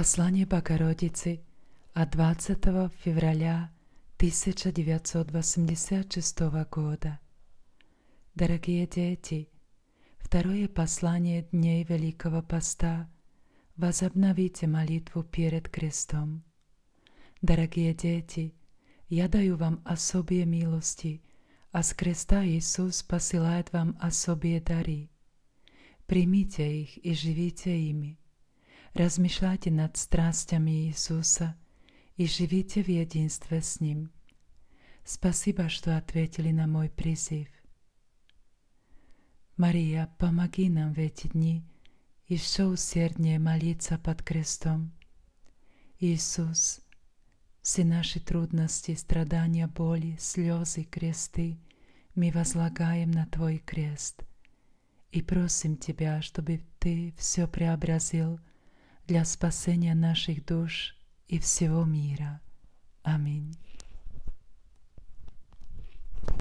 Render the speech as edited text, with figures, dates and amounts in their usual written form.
Послание Богородицы от 20 февраля 1986 года. Дорогие дети, второе послание дней Великого Поста. Возобновите молитву перед крестом. Дорогие дети, я даю вам особые милости, а с креста Иисус посылает вам особые дары. Примите их и живите ими. Размышляйте над страстями Иисуса и живите в единстве с Ним. Спасибо, что ответили на мой призыв. Мария, помоги нам в эти дни еще усерднее молиться под крестом. Иисус, все наши трудности, страдания, боли, слезы, кресты мы возлагаем на Твой крест и просим Тебя, чтобы Ты все преобразил для спасения наших душ и всего мира. Аминь.